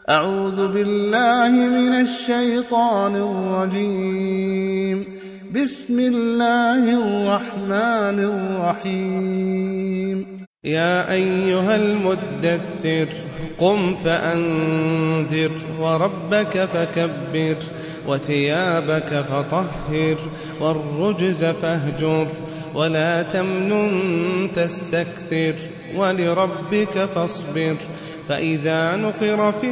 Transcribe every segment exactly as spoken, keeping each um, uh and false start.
أعوذ بالله من الشيطان الرجيم. بسم الله الرحمن الرحيم. يا أيها المدثر قم فأنذر وربك فكبر وثيابك فطهر والرجز فاهجر ولا تمنن تستكثر ولربك فاصبر فإذا نقر في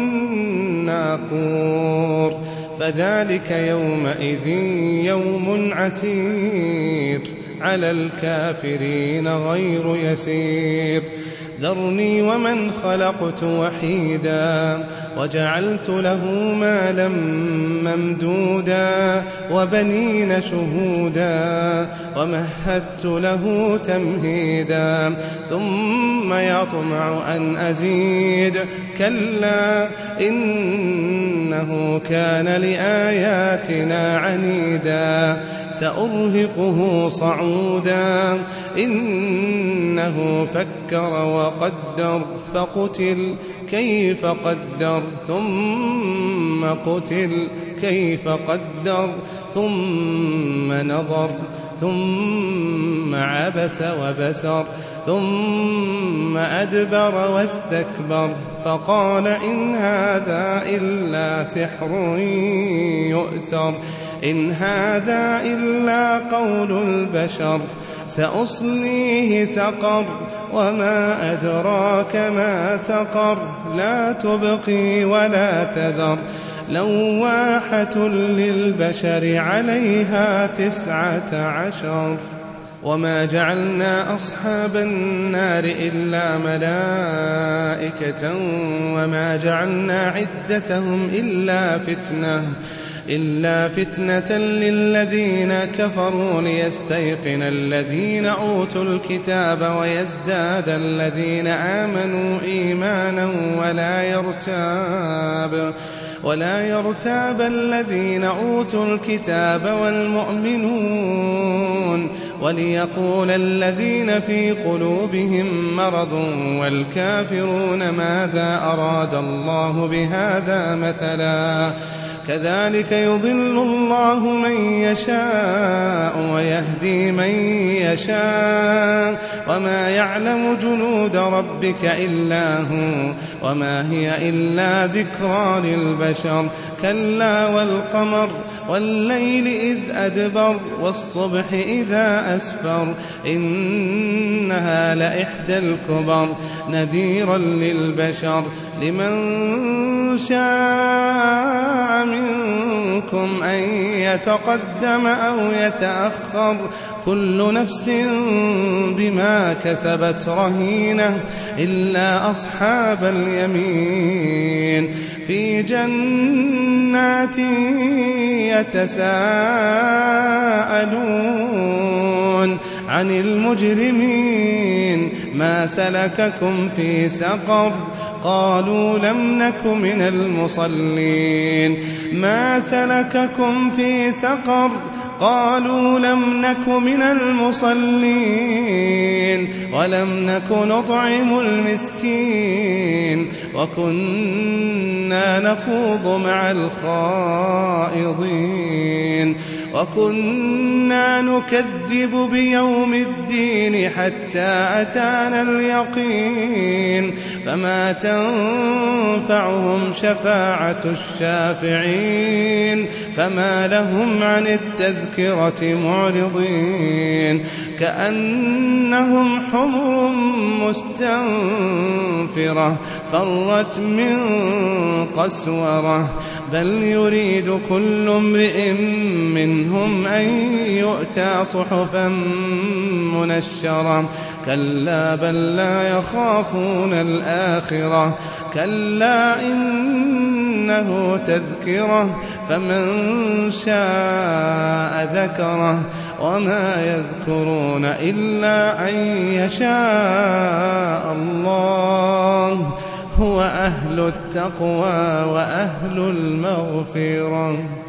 الناقور فذلك يومئذ يوم عسير على الكافرين غير يسير. ذرني ومن خلقت وحيدا وجعلت له مالا ممدودا وبنين شهودا ومهدت له تمهيدا ثم يطمع أن أزيد كلا إنه كان لآياتنا عنيدا سأرهقه صعودا إنه فكر وقدر فقتل كيف قدر ثم قتل كيف قدر ثم نظر ثم عبس وبسر ثم أدبر واستكبر فقال إن هذا إلا سحر يؤثر إن هذا إلا قول البشر سأصليه سقر وما أدراك ما سقر لا تبقي ولا تذر لواحة للبشر عليها تسعة عشر. وما جعلنا أصحاب النار إلا ملائكة وما جعلنا عدتهم إلا فتنة إلا فتنة للذين كفروا ليستيقن الذين أوتوا الكتاب ويزداد الذين آمنوا إيمانا ولا يرتاب ولا يرتاب الذين أوتوا الكتاب والمؤمنون وليقول الذين في قلوبهم مرض والكافرون ماذا أراد الله بهذا مثلا كذلك يضل الله من يشاء ويهدي من يشاء وما يعلم جنود ربك إلا هو وما هي إلا ذكرى للبشر كلا والقمر والليل إذ أدبر والصبح إذا أسفر إنها لإحدى الكبر نذيرا للبشر لمن شاء منكم أن يتقدم أو يتأخر كل نفس بما كسبت رهينة إلا أصحاب اليمين في جنات يتساءلون عن المجرمين ما سلككم في سقر قالوا لم نك من المصلين ما سلككم في سقر قالوا لم نك من المصلين ولم نك نطعم المسكين وكنا نخوض مع الخائضين وكنا نكذب بيوم الدين حتى أتانا اليقين فما تنفعهم شفاعة الشافعين فما لهم عن التذكرة معرضين كأنهم حمر مستنفرة فرت من قسورة بل يريد كل امرئ منهم أن يؤتى صحفا منشرة كلا بل لا يخافون الآخرة كلا إنه تذكرة فمن شاء ذكره وما يذكرون إلا أن يشاء الله هو أهل التقوى وأهل المغفرة.